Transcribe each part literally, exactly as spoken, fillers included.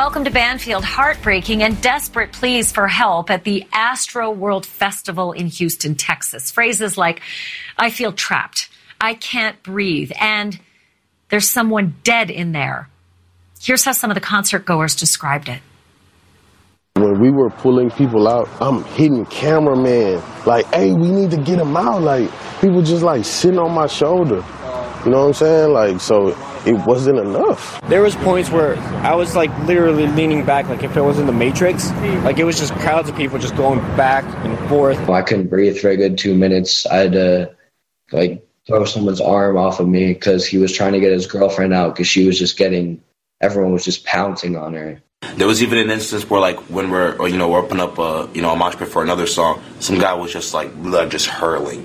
welcome to Banfield. Heartbreaking and desperate pleas for help at the Astro World Festival in Houston, Texas. Phrases like, I feel trapped, I can't breathe, and there's someone dead in there. Here's how some of the concert goers described it. When we were pulling people out, I'm hitting cameraman, like, hey, we need to get them out. Like, people just like sitting on my shoulder. You know what I'm saying? Like, so it wasn't enough. There was points where I was like literally leaning back, like if it was in the Matrix, like it was just crowds of people just going back and forth. Well, I couldn't breathe for a good two minutes. I had to like throw someone's arm off of me because he was trying to get his girlfriend out because she was just getting, everyone was just pouncing on her. There was even an instance where, like, when we're, or, you know, we're opening up a, you know, a mosh pit for another song, some guy was just like blood just hurling.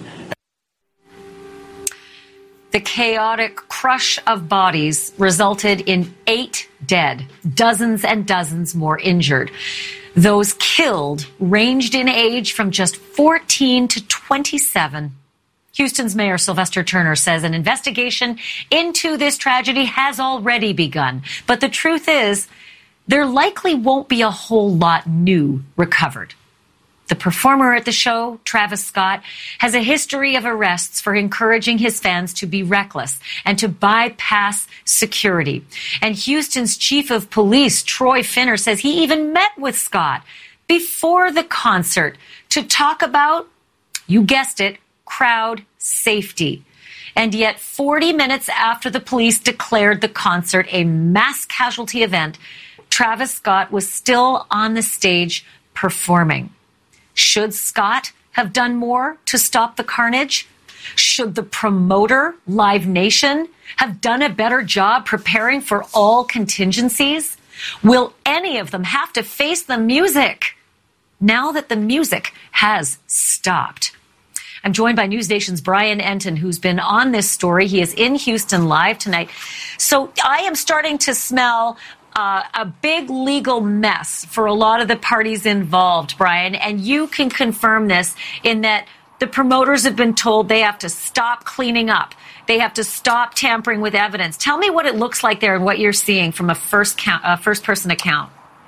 The chaotic crush of bodies resulted in eight dead, dozens and dozens more injured. Those killed ranged in age from just fourteen to twenty-seven. Houston's Mayor Sylvester Turner says an investigation into this tragedy has already begun. But the truth is, there likely won't be a whole lot new recovered. The performer at the show, Travis Scott, has a history of arrests for encouraging his fans to be reckless and to bypass security. And Houston's chief of police, Troy Finner, says he even met with Scott before the concert to talk about, you guessed it, crowd safety. And yet forty minutes after the police declared the concert a mass casualty event, Travis Scott was still on the stage performing. Should Scott have done more to stop the carnage? Should the promoter, Live Nation, have done a better job preparing for all contingencies? Will any of them have to face the music now that the music has stopped? I'm joined by News Nation's Brian Enton, who's been on this story. He is in Houston live tonight. So I am starting to smell Uh, a big legal mess for a lot of the parties involved, Brian, and you can confirm this in that the promoters have been told they have to stop cleaning up. They have to stop tampering with evidence. Tell me what it looks like there and what you're seeing from a first count, uh, first-person account.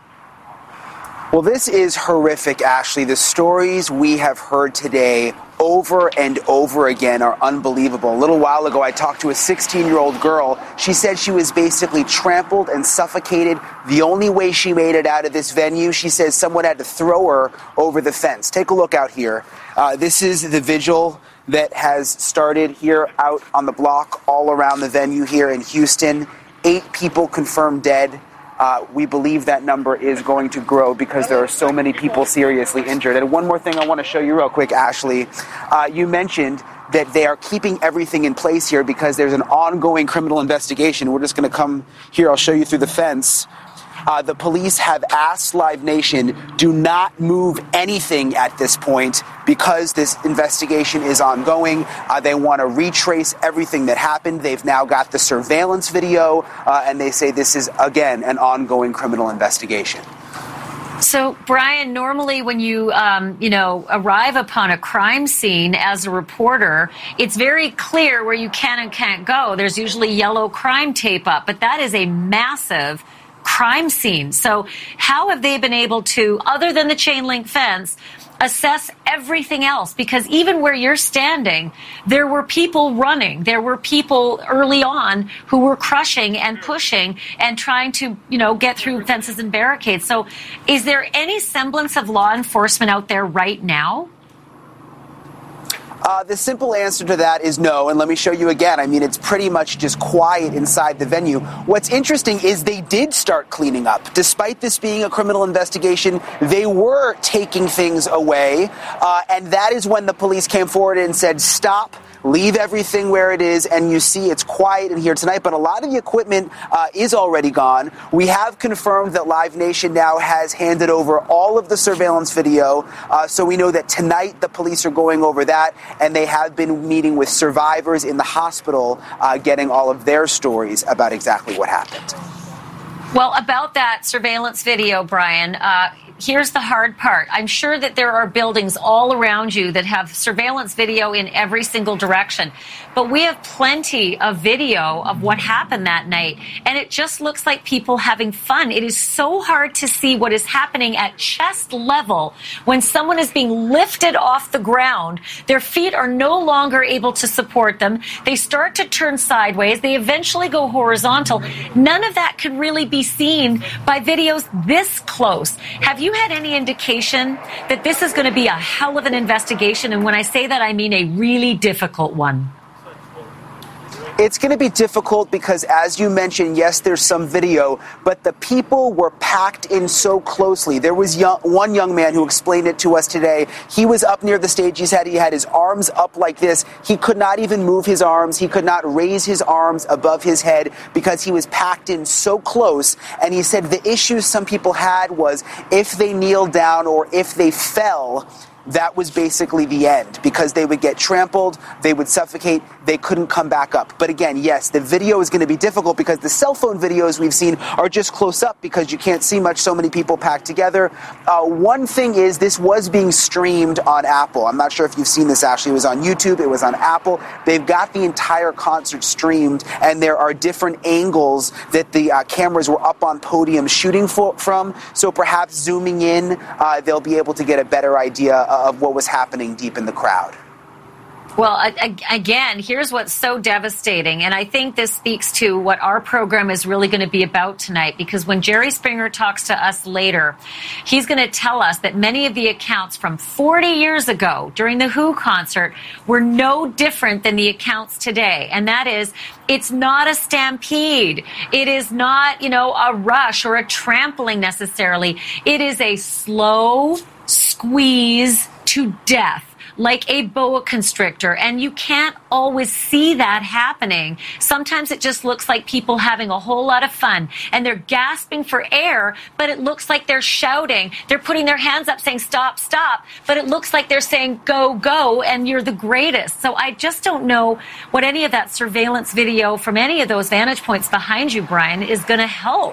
Well, this is horrific, Ashley. The stories we have heard today over and over again are unbelievable. A little while ago, I talked to a sixteen-year-old girl. She said she was basically trampled and suffocated. The only way she made it out of this venue, she says someone had to throw her over the fence. Take a look out here. Uh, this is the vigil that has started here out on the block all around the venue here in Houston. Eight people confirmed dead. Uh, we believe that number is going to grow because there are so many people seriously injured. And one more thing I want to show you real quick, Ashley. Uh, you mentioned that they are keeping everything in place here because there's an ongoing criminal investigation. We're just going to come here. I'll show you through the fence. Uh, the police have asked Live Nation, do not move anything at this point because this investigation is ongoing. Uh, they want to retrace everything that happened. They've now got the surveillance video, uh, and they say this is, again, an ongoing criminal investigation. So, Brian, normally when you, um, you know, arrive upon a crime scene as a reporter, it's very clear where you can and can't go. There's usually yellow crime tape up, but that is a massive crime scene. So how have they been able to, other than the chain link fence, assess everything else? Because even where you're standing, there were people running. There were people early on who were crushing and pushing and trying to, you know, get through fences and barricades. So is there any semblance of law enforcement out there right now? Uh, the simple answer to that is no, and let me show you again. I mean, it's pretty much just quiet inside the venue. What's interesting is they did start cleaning up. Despite this being a criminal investigation, they were taking things away, uh, and that is when the police came forward and said, stop, leave everything where it is, and you see it's quiet in here tonight, but a lot of the equipment uh, is already gone. We have confirmed that Live Nation now has handed over all of the surveillance video, uh, so we know that tonight the police are going over that, and they have been meeting with survivors in the hospital, uh, getting all of their stories about exactly what happened. Well, about that surveillance video, Brian, uh, here's the hard part. I'm sure that there are buildings all around you that have surveillance video in every single direction. But we have plenty of video of what happened that night. And it just looks like people having fun. It is so hard to see what is happening at chest level when someone is being lifted off the ground. Their feet are no longer able to support them. They start to turn sideways. They eventually go horizontal. None of that could really be seen by videos this close. Have you had any indication that this is going to be a hell of an investigation? And when I say that, I mean a really difficult one. It's going to be difficult because, as you mentioned, yes, there's some video, but the people were packed in so closely. There was young, one young man who explained it to us today. He was up near the stage. He said he had his arms up like this. He could not even move his arms. He could not raise his arms above his head because he was packed in so close. And he said the issue some people had was if they kneeled down or if they fell, that was basically the end because they would get trampled, they would suffocate, they couldn't come back up. But again, yes, the video is going to be difficult because the cell phone videos we've seen are just close up because you can't see much, so many people packed together. Uh, one thing is this was being streamed on Apple. I'm not sure if you've seen this, Ashley. It was on YouTube, it was on Apple. They've got the entire concert streamed, and there are different angles that the uh, cameras were up on podium shooting for, from. So perhaps zooming in, uh, they'll be able to get a better idea of what was happening deep in the crowd. Well, again, here's what's so devastating, and I think this speaks to what our program is really going to be about tonight, because when Jerry Springer talks to us later, he's going to tell us that many of the accounts from forty years ago during the Who concert were no different than the accounts today, and that is, it's not a stampede. It is not, you know, a rush or a trampling necessarily. It is a slow squeeze to death, like a boa constrictor, and you can't always see that happening. Sometimes it just looks like people having a whole lot of fun, and they're gasping for air, but it looks like they're shouting. They're putting their hands up saying, stop, stop, but it looks like they're saying, go, go, and you're the greatest. So I just don't know what any of that surveillance video from any of those vantage points behind you, Brian, is going to help.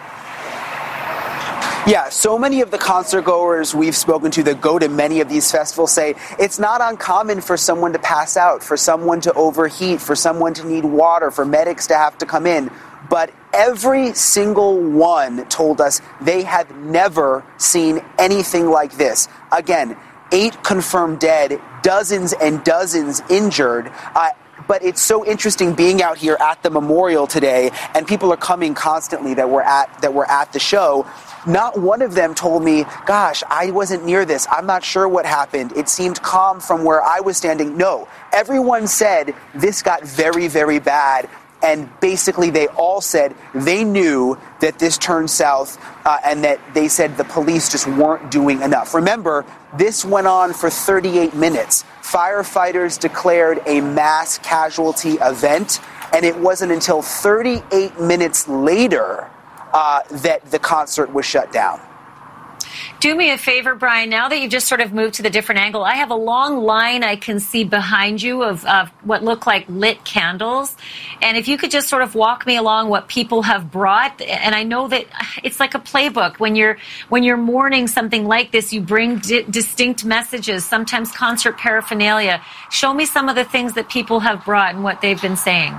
Yeah, so many of the concert goers we've spoken to that go to many of these festivals say it's not uncommon for someone to pass out, for someone to overheat, for someone to need water, for medics to have to come in. But every single one told us they had never seen anything like this. Again, eight confirmed dead, dozens and dozens injured. Uh, But it's so interesting being out here at the memorial today, and people are coming constantly that were at that were at the show. Not one of them told me, gosh, I wasn't near this. I'm not sure what happened. It seemed calm from where I was standing. No, everyone said this got very, very bad. And basically they all said they knew that this turned south uh, and that they said the police just weren't doing enough. Remember, this went on for thirty-eight minutes. Firefighters declared a mass casualty event, and it wasn't until thirty-eight minutes later uh, that the concert was shut down. Do me a favor, Brian, now that you've just sort of moved to the different angle, I have a long line I can see behind you of, of what look like lit candles. And if you could just sort of walk me along what people have brought. And I know that it's like a playbook. When you're when you're mourning something like this, you bring di- distinct messages, sometimes concert paraphernalia. Show me some of the things that people have brought and what they've been saying.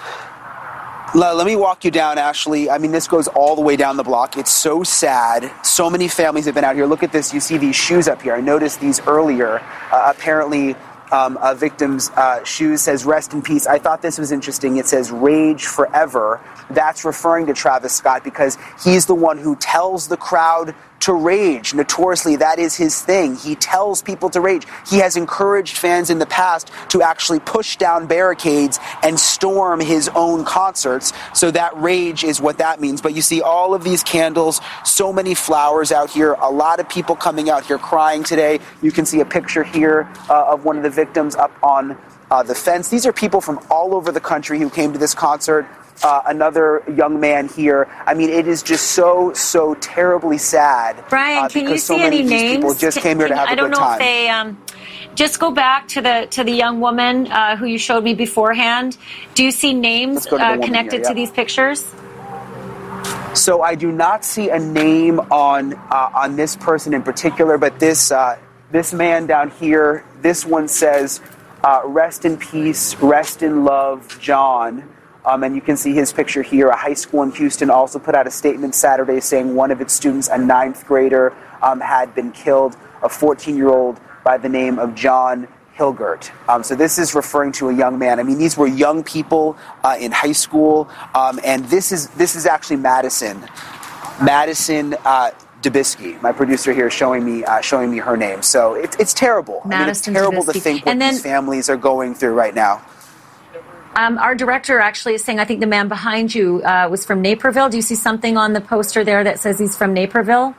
Let me walk you down, Ashley. I mean, this goes all the way down the block. It's so sad. So many families have been out here. Look at this. You see these shoes up here. I noticed these earlier. Uh, apparently, um, a victim's uh, shoes says, rest in peace. I thought this was interesting. It says, rage forever. That's referring to Travis Scott because he's the one who tells the crowd to rage. Notoriously, that is his thing. He tells people to rage. He has encouraged fans in the past to actually push down barricades and storm his own concerts. So that rage is what that means. But you see all of these candles, so many flowers out here, a lot of people coming out here crying today. You can see a picture here uh, of one of the victims up on uh, the fence. These are people from all over the country who came to this concert. Uh, another young man here. I mean, it is just so, so terribly sad. Brian, uh, can you so see many any of these names? People just can, came here to have I a don't good know time. if they um, just go back to the to the young woman uh, who you showed me beforehand. Do you see names uh, connected here, yeah. to these pictures? So I do not see a name on uh, on this person in particular, but this uh, this man down here, this one says, uh, "Rest in peace, rest in love, John." Um, and you can see his picture here. A high school in Houston also put out a statement Saturday saying one of its students, a ninth grader, um, had been killed, a fourteen-year-old by the name of John Hilgert. Um, so this is referring to a young man. I mean, these were young people uh, in high school, um, and this is this is actually Madison, Madison uh, Dubisky, my producer here, showing me uh, showing me her name. So it, it's terrible. Madison I mean, it's terrible Dubisky. to think what and then, these families are going through right now. Um, our director actually is saying, I think the man behind you uh, was from Naperville. Do you see something on the poster there that says he's from Naperville?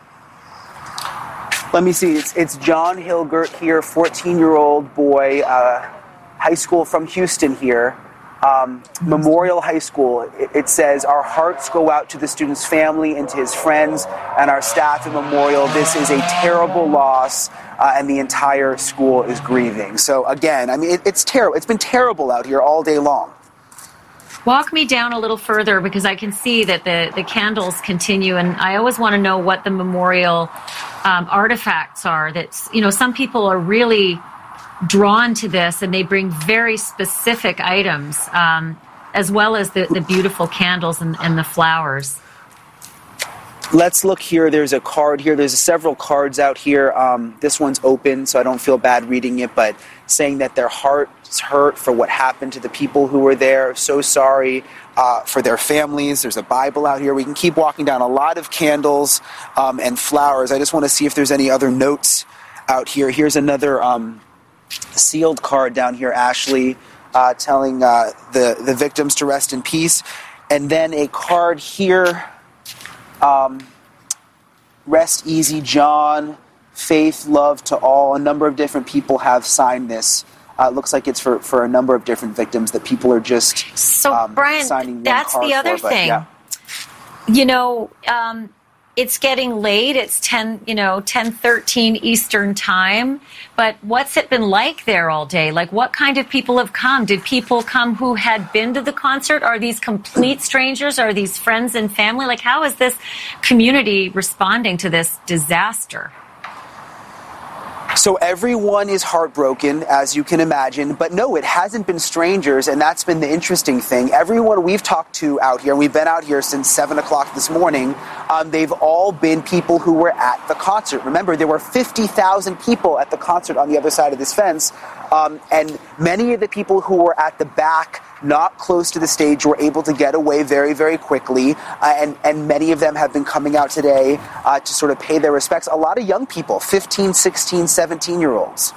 Let me see. It's, it's John Hilgert here, fourteen-year-old boy, uh, high school from Houston here. Um, Memorial High School. It, it says, "Our hearts go out to the student's family and to his friends and our staff at Memorial. This is a terrible loss, uh, and the entire school is grieving." So again, I mean, it, it's terrible. It's been terrible out here all day long. Walk me down a little further, because I can see that the, the candles continue, and I always want to know what the memorial um, artifacts are. That, you know, some people are really drawn to this, and they bring very specific items, um, as well as the, the beautiful candles and, and the flowers. Let's look here. There's a card here. There's several cards out here. Um, this one's open, so I don't feel bad reading it, but saying that their hearts hurt for what happened to the people who were there. So sorry uh, for their families. There's a Bible out here. We can keep walking down. A lot of candles um, and flowers. I just want to see if there's any other notes out here. Here's another um, sealed card down here, Ashley, uh, telling uh, the, the victims to rest in peace. And then a card here. Um, rest easy, John. Faith, love to all. A number of different people have signed this. Uh, it looks like it's for, for a number of different victims that people are just so um, Brian, signing one that's card the other for, but, thing. Yeah. You know, um, it's getting late. It's ten, you know, ten thirteen Eastern time. But what's it been like there all day? Like, what kind of people have come? Did people come who had been to the concert? Are these complete strangers? Are these friends and family? Like, how is this community responding to this disaster? So everyone is heartbroken, as you can imagine, but no, it hasn't been strangers, and that's been the interesting thing. Everyone we've talked to out here, we've been out here since seven o'clock this morning, um, they've all been people who were at the concert. Remember, there were fifty thousand people at the concert on the other side of this fence, um, and many of the people who were at the back, not close to the stage, were able to get away very, very quickly, uh, and, and many of them have been coming out today uh, to sort of pay their respects. A lot of young people, fifteen, sixteen, seventeen-year-olds.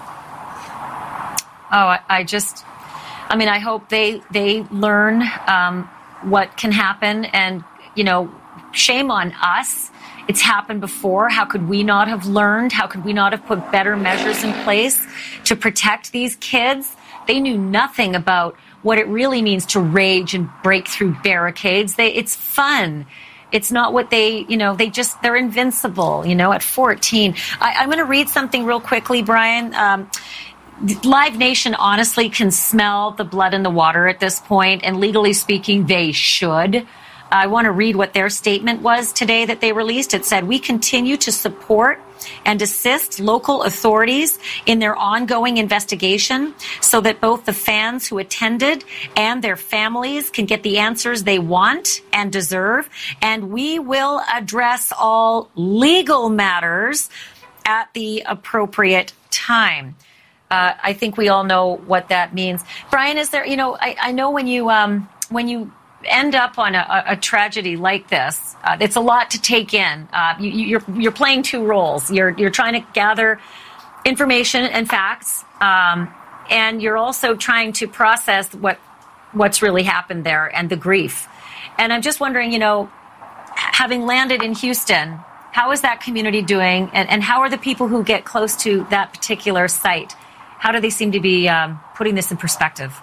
Oh, I, I just, I mean, I hope they, they learn um, what can happen, and, you know, shame on us. It's happened before. How could we not have learned? How could we not have put better measures in place to protect these kids? They knew nothing about what it really means to rage and break through barricades. They, it's fun. It's not what they, you know, they just, they're invincible, you know, at fourteen. I, I'm going to read something real quickly, Brian. Um, Live Nation honestly can smell the blood in the water at this point, and legally speaking, they should. I want to read what their statement was today that they released. It said, "We continue to support and assist local authorities in their ongoing investigation so that both the fans who attended and their families can get the answers they want and deserve. And we will address all legal matters at the appropriate time." Uh, I think we all know what that means. Brian, is there, you know, I, I know when you, um, when you, end up on a, a tragedy like this, uh, it's a lot to take in. Uh, you, you're you're playing two roles. You're you're trying to gather information and facts, um, and you're also trying to process what what's really happened there and the grief. And I'm just wondering, you know, having landed in Houston, how is that community doing, and, and how are the people who get close to that particular site? How do they seem to be um, putting this in perspective?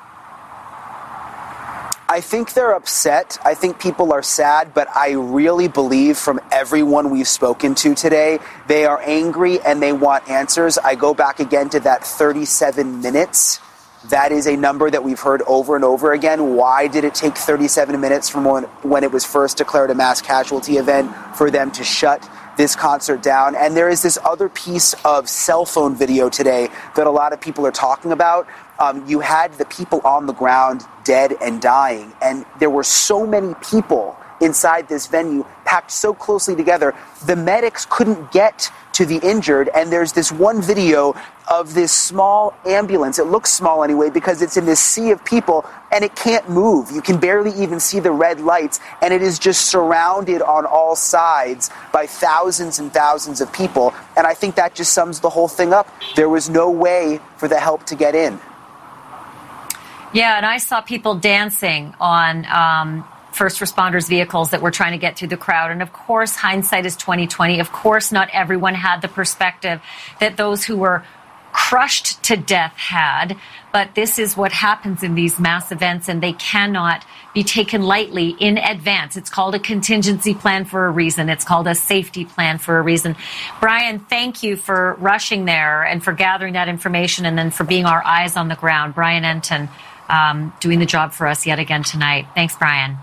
I think they're upset. I think people are sad, but I really believe from everyone we've spoken to today, they are angry and they want answers. I go back again to that thirty-seven minutes That is a number that we've heard over and over again. Why did it take thirty-seven minutes from when, when it was first declared a mass casualty event for them to shut this concert down? And there is this other piece of cell phone video today that a lot of people are talking about. Um, you had the people on the ground dead and dying, and there were so many people inside this venue packed so closely together, the medics couldn't get to the injured. And there's this one video of this small ambulance. It looks small anyway because it's in this sea of people and it can't move. You can barely even see the red lights, and it is just surrounded on all sides by thousands and thousands of people. And I think that just sums the whole thing up. There was no way for the help to get in. Yeah, and I saw people dancing on um, first responders' vehicles that were trying to get through the crowd. And of course, hindsight is twenty twenty. Of course, not everyone had the perspective that those who were crushed to death had. But this is what happens in these mass events, and they cannot be taken lightly in advance. It's called a contingency plan for a reason. It's called a safety plan for a reason. Brian, thank you for rushing there and for gathering that information and then for being our eyes on the ground. Brian Enton, um, doing the job for us yet again tonight. Thanks, Brian.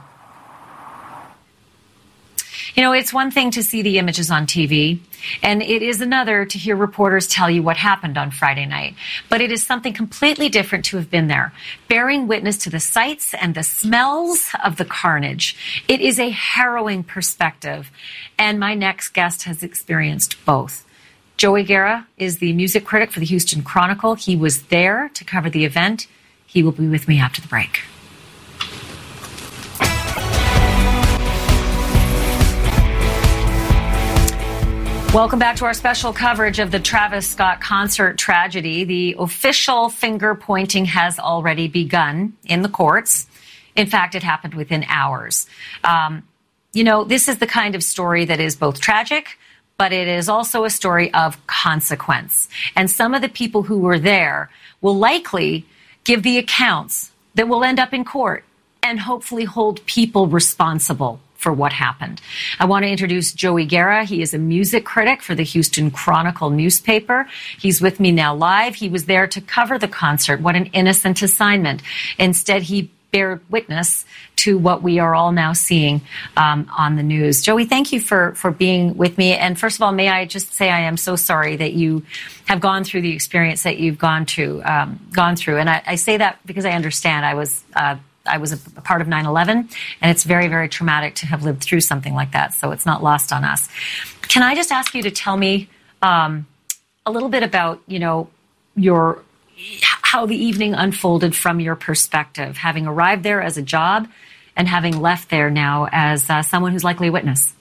You know, it's one thing to see the images on T V, and it is another to hear reporters tell you what happened on Friday night. But it is something completely different to have been there, bearing witness to the sights and the smells of the carnage. It is a harrowing perspective, and my next guest has experienced both. Joey Guerra is the music critic for the Houston Chronicle. He was there to cover the event. He will be with me after the break. Welcome back to our special coverage of the Travis Scott concert tragedy. The official finger pointing has already begun in the courts. In fact, it happened within hours. Um, you know, this is the kind of story that is both tragic, but it is also a story of consequence. And some of the people who were there will likely give the accounts that will end up in court and hopefully hold people responsible for what happened. I want to introduce Joey Guerra. He is a music critic for the Houston Chronicle newspaper. He's with me now live. He was there to cover the concert. What an innocent assignment. Instead, he bared witness to what we are all now seeing um, on the news. Joey, thank you for, for being with me. And first of all, may I just say I am so sorry that you have gone through the experience that you've gone to, um, gone through. And I, I say that because I understand. I was uh, I was a part of nine eleven, and it's very, very traumatic to have lived through something like that, so it's not lost on us. Can I just ask you to tell me um, a little bit about, you know, your how the evening unfolded from your perspective, having arrived there as a job and having left there now as uh, someone who's likely a witness?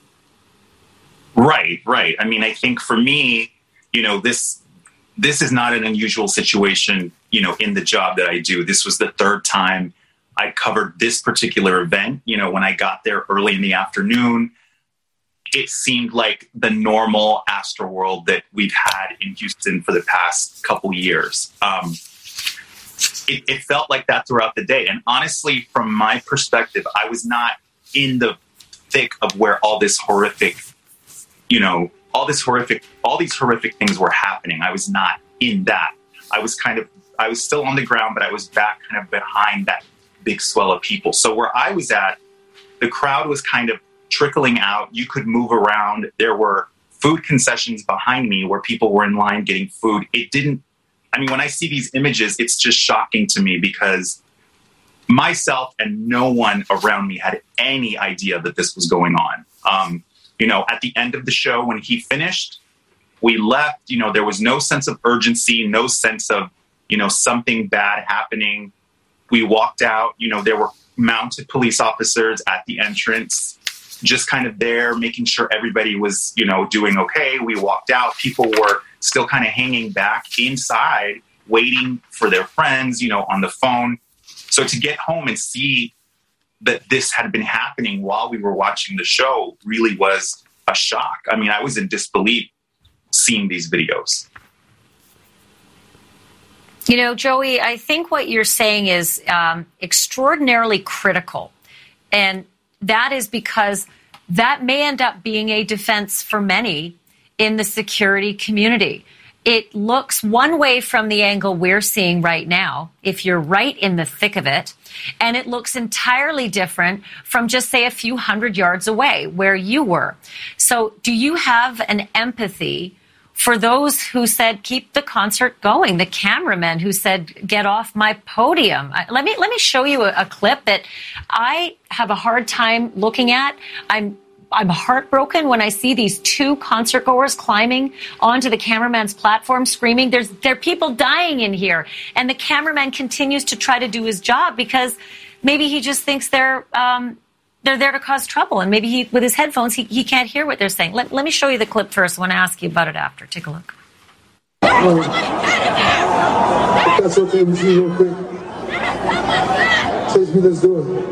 Right, right. I mean, I think for me, you know, this this is not an unusual situation, you know, in the job that I do. This was the third time I covered this particular event. You know, when I got there early in the afternoon, it seemed like the normal Astroworld that we've had in Houston for the past couple years. Um, it, it felt like that throughout the day. And honestly, from my perspective, I was not in the thick of where all this horrific, you know, all this horrific, all these horrific things were happening. I was not in that. I was kind of, I was still on the ground, but I was back kind of behind that big swell of people. So where I was at, the crowd was kind of trickling out. You could move around. There were food concessions behind me where people were in line getting food. It didn't, I mean, when I see these images, it's just shocking to me because myself and no one around me had any idea that this was going on. Um, you know, at the end of the show, when he finished, we left. You know, there was no sense of urgency, no sense of, you know, something bad happening. We walked out, you know, there were mounted police officers at the entrance, just kind of there, making sure everybody was, you know, doing okay. We walked out. People were still kind of hanging back inside, waiting for their friends, you know, on the phone. So to get home and see that this had been happening while we were watching the show really was a shock. I mean, I was in disbelief seeing these videos. You know, Joey, I think what you're saying is um, extraordinarily critical. And that is because that may end up being a defense for many in the security community. it looks one way from the angle we're seeing right now, if you're right in the thick of it, and it looks entirely different from just, say, a few hundred yards away where you were. So do you have an empathy for those who said, keep the concert going, the cameramen who said, get off my podium? Let me, let me show you a, a clip that I have a hard time looking at. I'm I'm heartbroken when I see these two concert goers climbing onto the cameraman's platform screaming, there's there are people dying in here. And the cameraman continues to try to do his job because maybe he just thinks they're um, they're there to cause trouble. And maybe he, with his headphones, he, he can't hear what they're saying. Let, let me show you the clip first. I want to ask you about it after. Take a look. Um, that's okay with you real quick. Chase me, let's do it.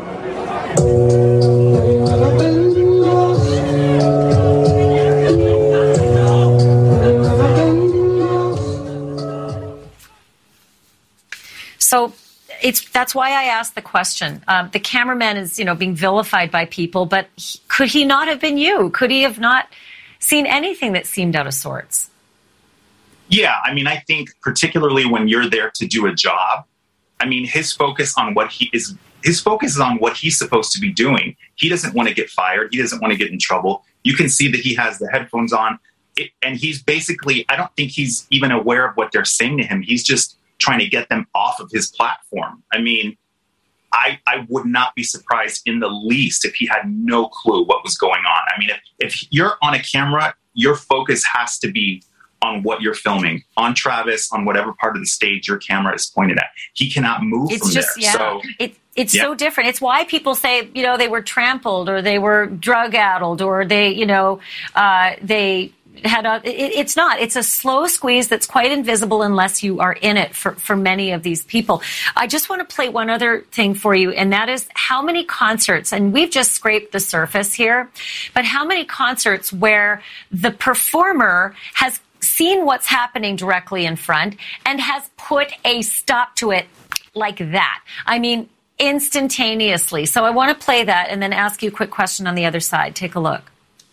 So it's that's why I asked the question. Um, the cameraman is, you know, being vilified by people, but he, could he not have been you? Could he have not seen anything that seemed out of sorts? Yeah, I mean, I think particularly when you're there to do a job, I mean, his focus on what he is, his focus is on what he's supposed to be doing. He doesn't want to get fired. He doesn't want to get in trouble. You can see that he has the headphones on, it, and he's basically, I don't think he's even aware of what they're saying to him. He's just trying to get them off of his platform. I mean, I I would not be surprised in the least if he had no clue what was going on. I mean, if, if you're on a camera, your focus has to be on what you're filming, on Travis, on whatever part of the stage your camera is pointed at. He cannot move it's from just, there. Yeah. So, it, it's yeah. so different. It's why people say, you know, they were trampled or they were drug-addled or they, you know, uh, they... had a, it, it's not. It's a slow squeeze that's quite invisible unless you are in it for, for many of these people. I just want to play one other thing for you, and that is how many concerts, and we've just scraped the surface here, but how many concerts where the performer has seen what's happening directly in front and has put a stop to it like that. I mean, instantaneously. So I want to play that and then ask you a quick question on the other side. Take a look.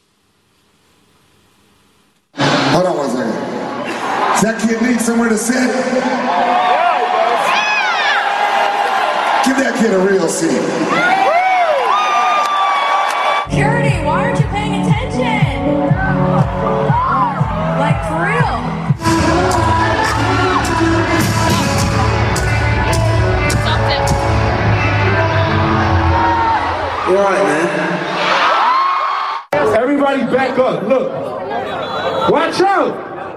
Hold on one second. Does that kid need somewhere to sit? Give that kid a real seat. Purity, why aren't you paying attention? Like, for real. You're all right, man. Everybody back up. Look. Watch out!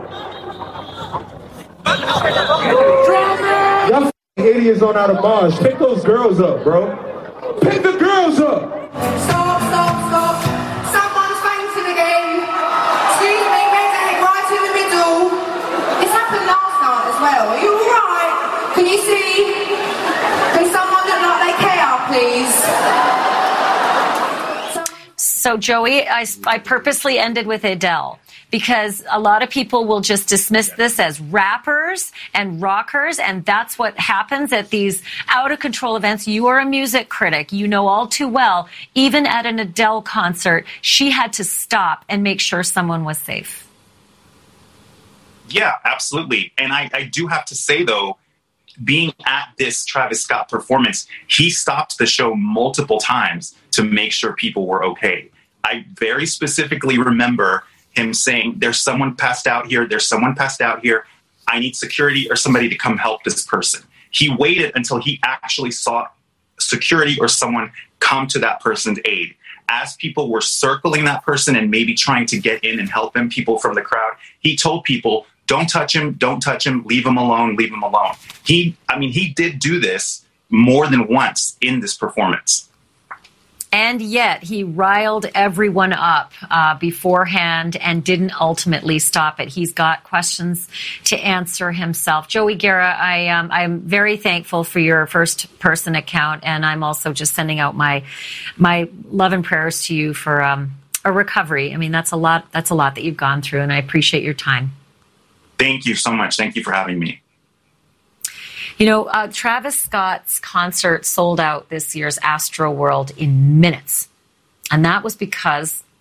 Y'all f***ing idiots on out of Mars. Pick those girls up, bro. Pick the girls up! Stop, stop, stop. Someone's fainting again. Excuse me, redhead right in the middle. This happened last night as well. Are you alright? Can you see? Can someone look like they care, please? So, Joey, I, I purposely ended with Adele, because a lot of people will just dismiss this as rappers and rockers, and that's what happens at these out-of-control events. You are a music critic. You know all too well, even at an Adele concert, she had to stop and make sure someone was safe. Yeah, absolutely. And I, I do have to say, though, being at this Travis Scott performance, he stopped the show multiple times to make sure people were okay. I very specifically remember him saying, there's someone passed out here, there's someone passed out here, I need security or somebody to come help this person. He waited until he actually saw security or someone come to that person's aid. As people were circling that person and maybe trying to get in and help him, people from the crowd, he told people, don't touch him, don't touch him, leave him alone, leave him alone. He, I mean, he did do this more than once in this performance. And yet he riled everyone up uh, beforehand and didn't ultimately stop it. He's got questions to answer himself. Joey Guerra, I, um, I'm very thankful for your first-person account, and I'm also just sending out my my love and prayers to you for um, a recovery. I mean, that's a lot. That's a lot that you've gone through, and I appreciate your time. Thank you so much. Thank you for having me. You know, uh, Travis Scott's concert sold out this year's Astroworld in minutes. And that was because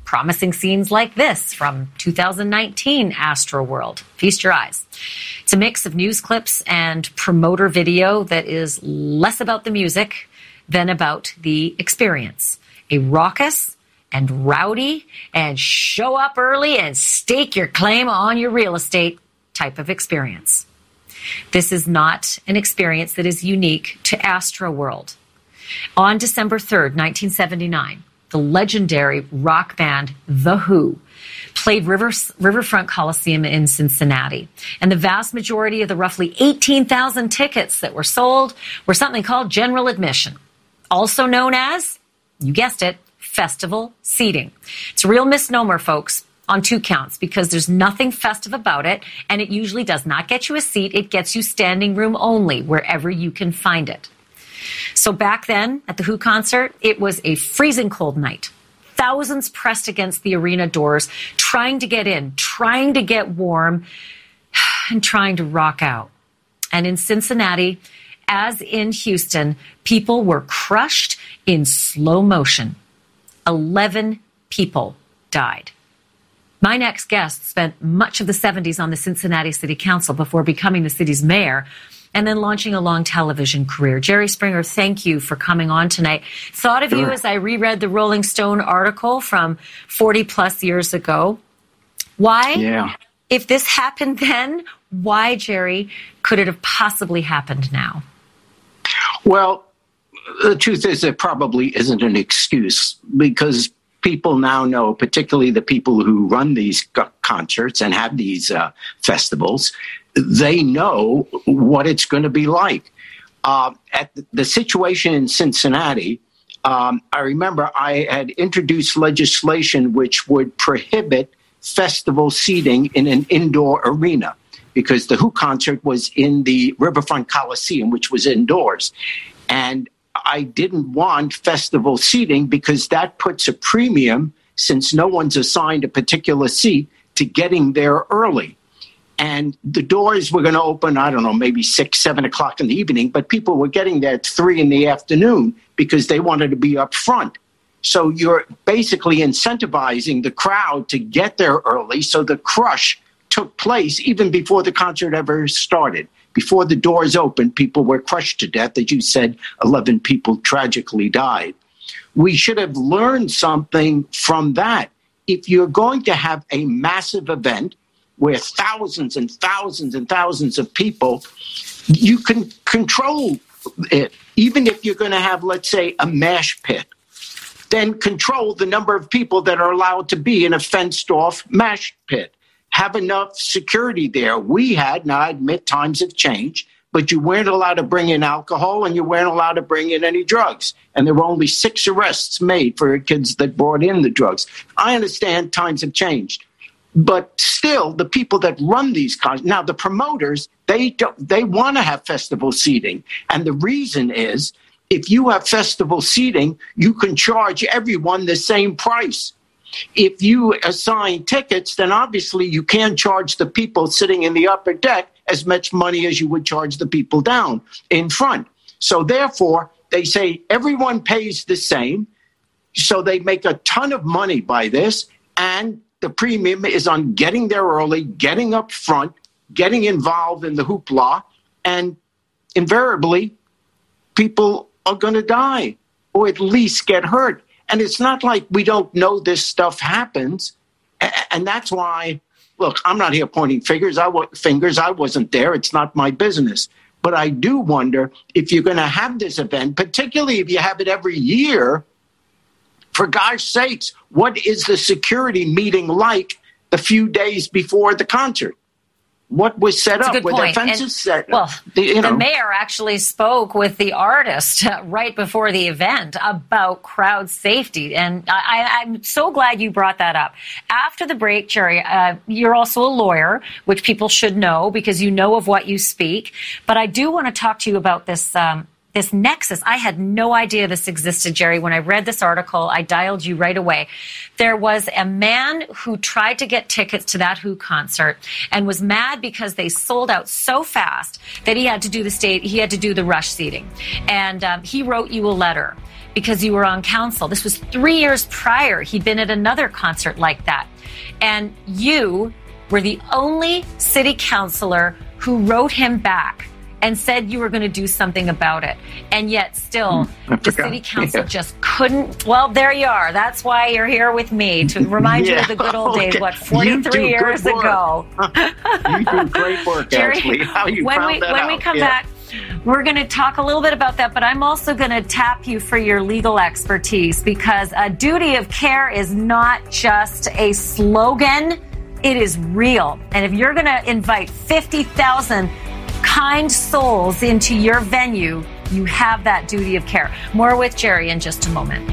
promising scenes like this from two thousand nineteen Astroworld. Feast your eyes. It's a mix of news clips and promoter video that is less about the music than about the experience. A raucous and rowdy and show up early and stake your claim on your real estate type of experience. This is not an experience that is unique to Astroworld. On December third, nineteen seventy-nine, the legendary rock band The Who played River, Riverfront Coliseum in Cincinnati. And the vast majority of the roughly eighteen thousand tickets that were sold were something called general admission, also known as, you guessed it, festival seating. It's a real misnomer, folks, on two counts, because there's nothing festive about it, and it usually does not get you a seat. It gets you standing room only, wherever you can find it. So back then, at the Who concert, it was a freezing cold night. Thousands pressed against the arena doors, trying to get in, trying to get warm, and trying to rock out. And in Cincinnati, as in Houston, people were crushed in slow motion. Eleven people died. My next guest spent much of the seventies on the Cincinnati City Council before becoming the city's mayor and then launching a long television career. Jerry Springer, thank you for coming on tonight. Thought of you as I reread the Rolling Stone article from forty plus years ago. Why? Yeah. If this happened then, why, Jerry, could it have possibly happened now? Well, the truth is it probably isn't an excuse, because people now know, particularly the people who run these concerts and have these uh, festivals, they know what it's going to be like. Uh, at the situation in Cincinnati, um, I remember I had introduced legislation which would prohibit festival seating in an indoor arena, because the Who concert was in the Riverfront Coliseum, which was indoors. And I didn't want festival seating because that puts a premium, since no one's assigned a particular seat, to getting there early. And the doors were going to open, I don't know, maybe six, seven o'clock in the evening, but people were getting there at three in the afternoon because they wanted to be up front. So you're basically incentivizing the crowd to get there early. So the crush took place even before the concert ever started. Before the doors opened, people were crushed to death. As you said, eleven people tragically died. We should have learned something from that. If you're going to have a massive event where thousands and thousands and thousands of people, you can control it. Even if you're going to have, let's say, a mash pit, then control the number of people that are allowed to be in a fenced-off mash pit. Have enough security there. We had, now I admit times have changed, but you weren't allowed to bring in alcohol and you weren't allowed to bring in any drugs. And there were only six arrests made for kids that brought in the drugs. I understand times have changed, but still the people that run these concerts, now the promoters, they don't, they want to have festival seating. And the reason is, if you have festival seating, you can charge everyone the same price. If you assign tickets, then obviously you can't charge the people sitting in the upper deck as much money as you would charge the people down in front. So therefore, they say everyone pays the same. So they make a ton of money by this. And the premium is on getting there early, getting up front, getting involved in the hoopla. And invariably, people are going to die or at least get hurt. And it's not like we don't know this stuff happens. And that's why, look, I'm not here pointing fingers. I, fingers. I wasn't there. It's not my business. But I do wonder if you're going to have this event, particularly if you have it every year, for gosh sakes, what is the security meeting like a few days before the concert? What was set That's up? Were there fences set well, up? Well, you know. The mayor actually spoke with the artist uh, right before the event about crowd safety. And I, I'm so glad you brought that up. After the break, Jerry, uh, you're also a lawyer, which people should know because you know of what you speak. But I do want to talk to you about this um, this nexus. I had no idea this existed, Jerry. When I read this article, I dialed you right away. There was a man who tried to get tickets to that Who concert and was mad because they sold out so fast that he had to do the state, he had to do the rush seating. And um, he wrote you a letter because you were on council. This was three years prior. He'd been at another concert like that. And you were the only city councillor who wrote him back and said you were going to do something about it. And yet still, mm, the city council yeah. just couldn't. Well, there you are. That's why you're here with me, to remind yeah. you of the good old days, okay. what, forty-three years ago. You do great work, Jerry, actually. How you when found we, that when out. we come yeah. back, we're going to talk a little bit about that, but I'm also going to tap you for your legal expertise, because a duty of care is not just a slogan. It is real. And if you're going to invite fifty thousand kind souls into your venue, you have that duty of care. More with Jerry in just a moment.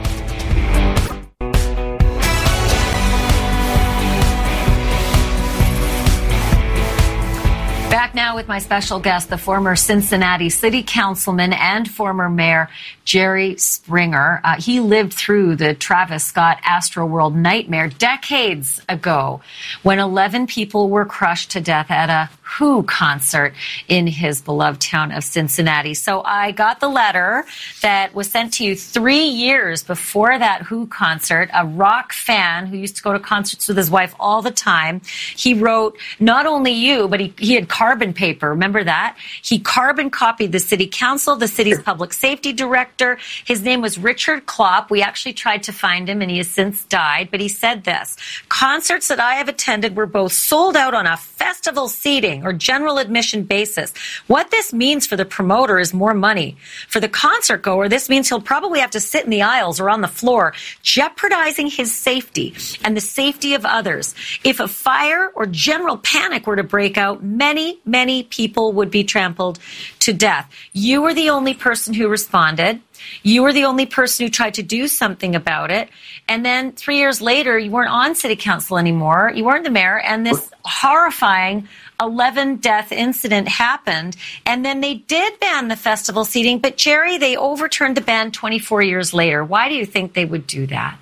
Back now with my special guest, the former Cincinnati City Councilman and former Mayor Jerry Springer. Uh, he lived through the Travis Scott Astroworld nightmare decades ago when eleven people were crushed to death at a Who concert in his beloved town of Cincinnati. So I got the letter that was sent to you three years before that Who concert. A rock fan who used to go to concerts with his wife all the time. He wrote not only you, but he, he had carbon paper. Remember that? He carbon copied the city council, the city's public safety director. His name was Richard Klopp. We actually tried to find him and he has since died. But he said this: concerts that I have attended were both sold out on a festival seating or general admission basis. What this means for the promoter is more money. For the concert goer, this means he'll probably have to sit in the aisles or on the floor, jeopardizing his safety and the safety of others. If a fire or general panic were to break out, many, many people would be trampled to death. You were the only person who responded. You were the only person who tried to do something about it. And then three years later, you weren't on city council anymore. You weren't the mayor. And this horrifying eleven death incident happened. And then they did ban the festival seating. But, Jerry, they overturned the ban twenty-four years later. Why do you think they would do that?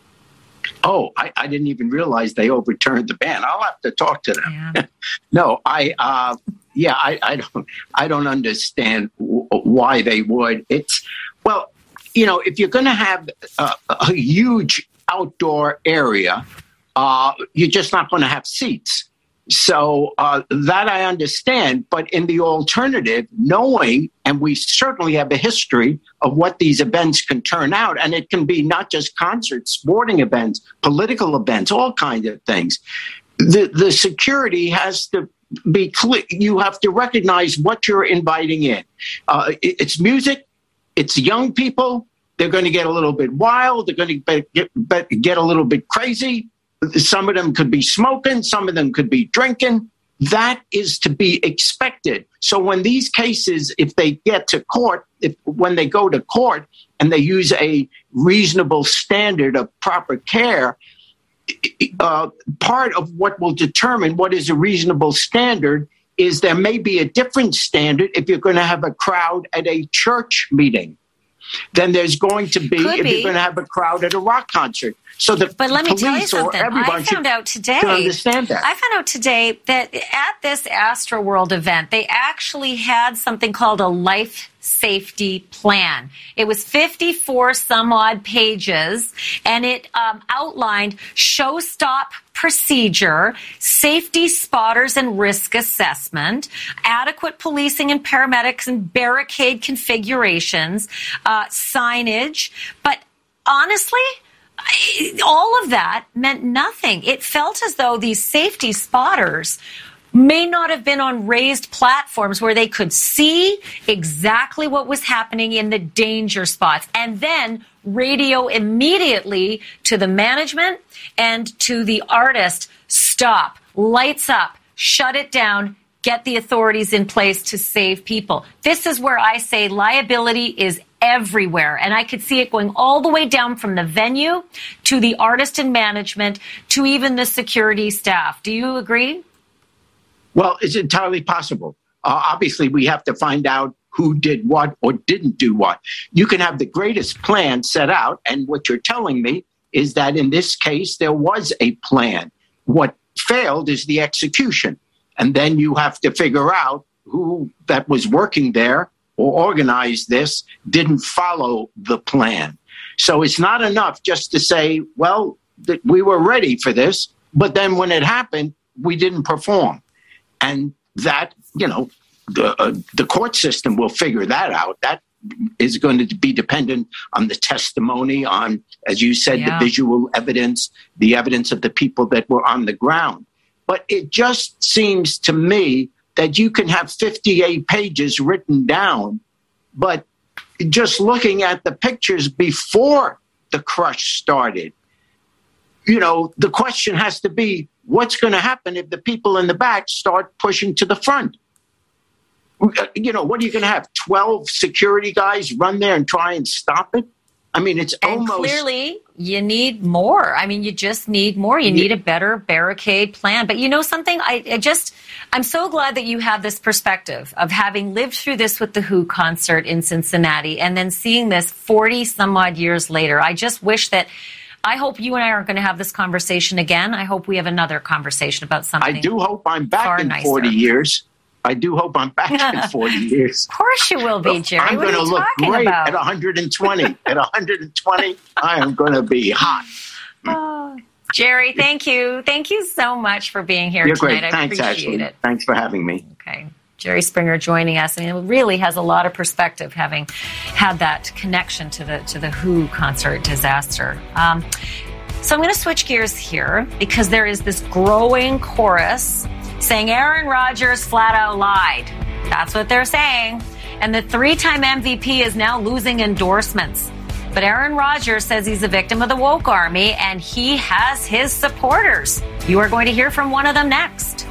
Oh, I, I didn't even realize they overturned the ban. I'll have to talk to them. Yeah. no, I, uh, yeah, I, I don't, I don't understand w- why they would. It's, well, you know, if you're going to have a, a huge outdoor area, uh, you're just not going to have seats. So uh, that I understand. But in the alternative, knowing, and we certainly have a history of what these events can turn out, and it can be not just concerts, sporting events, political events, all kinds of things. The, the security has to be clear. You have to recognize what you're inviting in. Uh, it, it's music. It's young people. They're going to get a little bit wild. They're going to get, get a little bit crazy. Some of them could be smoking. Some of them could be drinking. That is to be expected. So when these cases, if they get to court, if when they go to court and they use a reasonable standard of proper care, uh, part of what will determine what is a reasonable standard is there may be a different standard if you're going to have a crowd at a church meeting than there's going to be Could if be. you're going to have a crowd at a rock concert. So the but let me tell you something. I found out today. Understand that. I found out today that at this Astroworld event, they actually had something called a life safety plan. It was fifty-four some odd pages, and it um, outlined show stop procedure, safety spotters and risk assessment, adequate policing and paramedics and barricade configurations, uh, signage. But honestly, all of that meant nothing. It felt as though these safety spotters may not have been on raised platforms where they could see exactly what was happening in the danger spots and then radio immediately to the management and to the artist. Stop, lights up, shut it down, get the authorities in place to save people. This is where I say liability is everywhere. And I could see it going all the way down from the venue to the artist and management to even the security staff. Do you agree? Well, it's entirely possible. Uh, obviously, we have to find out who did what or didn't do what. You can have the greatest plan set out, and what you're telling me is that in this case, there was a plan. What failed is the execution. And then you have to figure out who that was working there or organized this didn't follow the plan. So it's not enough just to say, well, that we were ready for this, but then when it happened, we didn't perform. And that, you know, the uh, the court system will figure that out. That is going to be dependent on the testimony, on, as you said, yeah. the visual evidence, the evidence of the people that were on the ground. But it just seems to me that you can have fifty-eight pages written down, but just looking at the pictures before the crush started, you know, the question has to be, what's going to happen if the people in the back start pushing to the front? You know, what are you going to have? twelve security guys run there and try and stop it? I mean, it's and almost... clearly, you need more. I mean, you just need more. You need a better barricade plan. But you know something? I, I just, I'm so glad that you have this perspective of having lived through this with the Who concert in Cincinnati and then seeing this forty some odd years later. I just wish that, I hope you and I aren't going to have this conversation again. I hope we have another conversation about something. I do hope I'm back in nicer. forty years. I do hope I'm back in forty years. Of course you will be, Jerry. I'm what going are to you look talking great about? at one hundred twenty. At one hundred twenty, I am going to be hot. Oh, Jerry, thank you. Thank you so much for being here You're tonight. great. I Thanks, appreciate Ashley. it. Thanks for having me. Okay. Jerry Springer joining us. I mean, it really has a lot of perspective having had that connection to the to the Who concert disaster. Um, so I'm going to switch gears here because there is this growing chorus saying Aaron Rodgers flat out lied. That's what they're saying. And the three-time M V P is now losing endorsements. But Aaron Rodgers says he's a victim of the woke army and he has his supporters. You are going to hear from one of them next.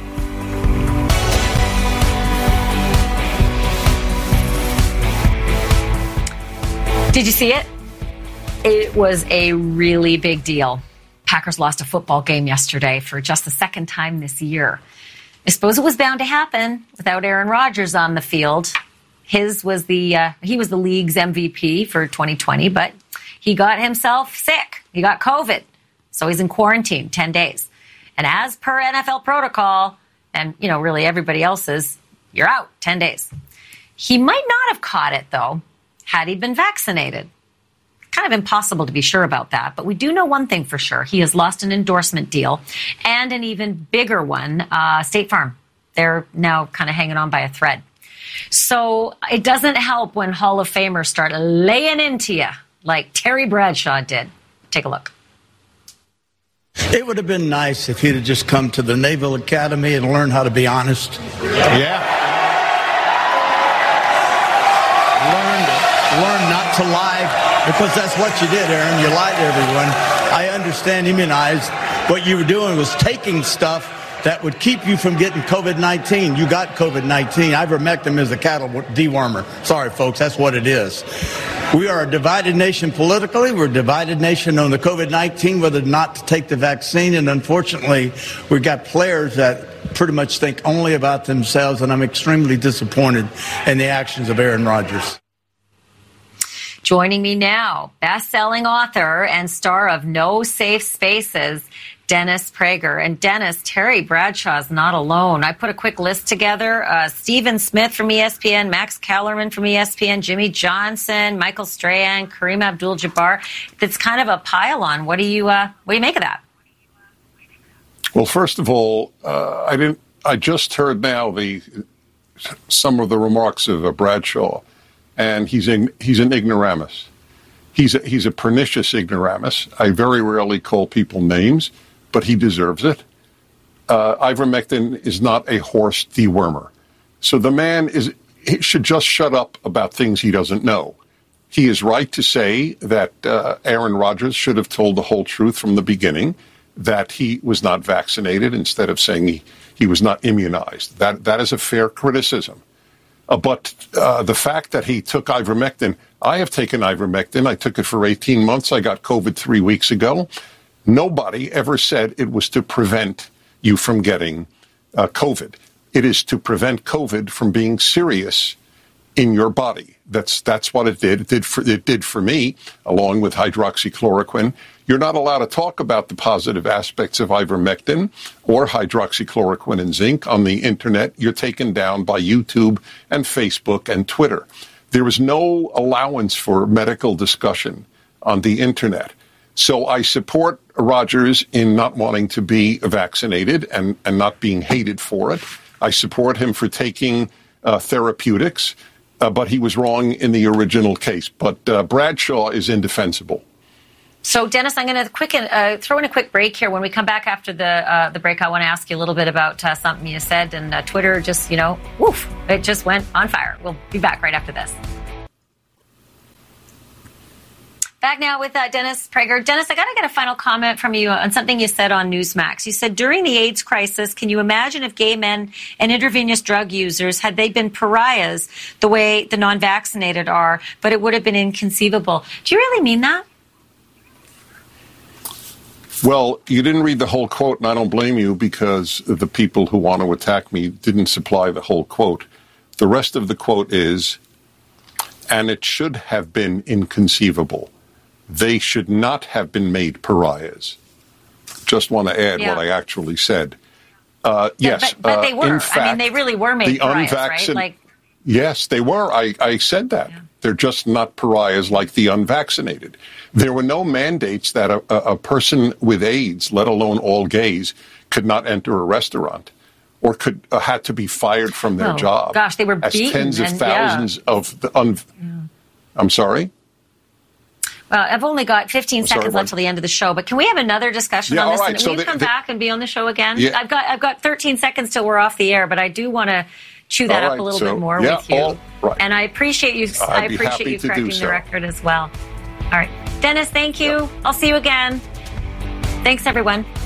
Did you see it? It was a really big deal. Packers lost a football game yesterday for just the second time this year. I suppose it was bound to happen without Aaron Rodgers on the field. His was the uh, he was the league's M V P for twenty twenty, but he got himself sick. He got COVID, so he's in quarantine ten days. And as per N F L protocol, and you know really everybody else's, you're out ten days. He might not have caught it though, had he been vaccinated. Kind of impossible to be sure about that, but we do know one thing for sure. He has lost an endorsement deal and an even bigger one, uh, State Farm. They're now kind of hanging on by a thread. So it doesn't help when Hall of Famers start laying into you like Terry Bradshaw did. Take a look. It would have been nice if he'd have just come to the Naval Academy and learned how to be honest. Yeah. Learned, learned not to lie. Because that's what you did, Aaron. You lied to everyone. I understand immunized. What you were doing was taking stuff that would keep you from getting COVID nineteen. You got COVID nineteen. Ivermectin is a cattle dewormer. Sorry, folks. That's what it is. We are a divided nation politically. We're a divided nation on the COVID nineteen, whether or not to take the vaccine. And unfortunately, we've got players that pretty much think only about themselves. And I'm extremely disappointed in the actions of Aaron Rodgers. Joining me now, best-selling author and star of No Safe Spaces, Dennis Prager. And Dennis, Terry Bradshaw's not alone. I put a quick list together. Uh, Stephen Smith from E S P N, Max Kellerman from E S P N, Jimmy Johnson, Michael Strahan, Kareem Abdul-Jabbar. It's kind of a pile-on. What do you uh, what do you make of that? Well, first of all, uh, I didn't. I just heard now the some of the remarks of uh, Bradshaw. And he's in, he's an ignoramus. He's a, he's a pernicious ignoramus. I very rarely call people names, but he deserves it. Uh, ivermectin is not a horse dewormer. So the man is he should just shut up about things he doesn't know. He is right to say that uh, Aaron Rodgers should have told the whole truth from the beginning, that he was not vaccinated instead of saying he, he was not immunized. That that is a fair criticism. Uh, but uh, the fact that he took ivermectin, I have taken ivermectin. I took it for eighteen months. I got COVID three weeks ago. Nobody ever said it was to prevent you from getting uh, COVID. It is to prevent COVID from being serious in your body. That's that's what it did. It did for, it did for me, along with hydroxychloroquine. You're not allowed to talk about the positive aspects of ivermectin or hydroxychloroquine and zinc on the internet. You're taken down by YouTube and Facebook and Twitter. There is no allowance for medical discussion on the internet. So I support Rogers in not wanting to be vaccinated and, and not being hated for it. I support him for taking uh, therapeutics, uh, but he was wrong in the original case. But uh, Bradshaw is indefensible. So, Dennis, I'm going to quick uh, throw in a quick break here. When we come back after the uh, the break, I want to ask you a little bit about uh, something you said. And uh, Twitter just, you know, woof, it just went on fire. We'll be back right after this. Back now with uh, Dennis Prager. Dennis, I got to get a final comment from you on something you said on Newsmax. You said, during the AIDS crisis, can you imagine if gay men and intravenous drug users, had they been pariahs the way the non-vaccinated are, but it would have been inconceivable? Do you really mean that? Well, you didn't read the whole quote, and I don't blame you, because the people who want to attack me didn't supply the whole quote. The rest of the quote is, and it should have been inconceivable. They should not have been made pariahs. Just want to add yeah. what I actually said. Uh, yeah, yes, but, but uh, they were. in fact, I mean, they really were made pariahs, right? Like, yes, they were. I, I said that. Yeah. They're just not pariahs like the unvaccinated. There were no mandates that a, a, a person with AIDS, let alone all gays, could not enter a restaurant or could uh, had to be fired from their oh, job. Gosh, they were as beaten. tens of and, thousands yeah. of the un- yeah. I'm sorry? Well, I've only got fifteen I'm seconds sorry, left till the end of the show, but can we have another discussion yeah, on this? Right. And so will you the, come the, back and be on the show again? Yeah. I've got I've got thirteen seconds till we're off the air, but I do want to chew that all up right, a little so, bit more yeah, with you. all right. And I appreciate you. I'd I be appreciate happy you to correcting do so. the record as well. All right, Dennis, thank you. I'll see you again. Thanks, everyone.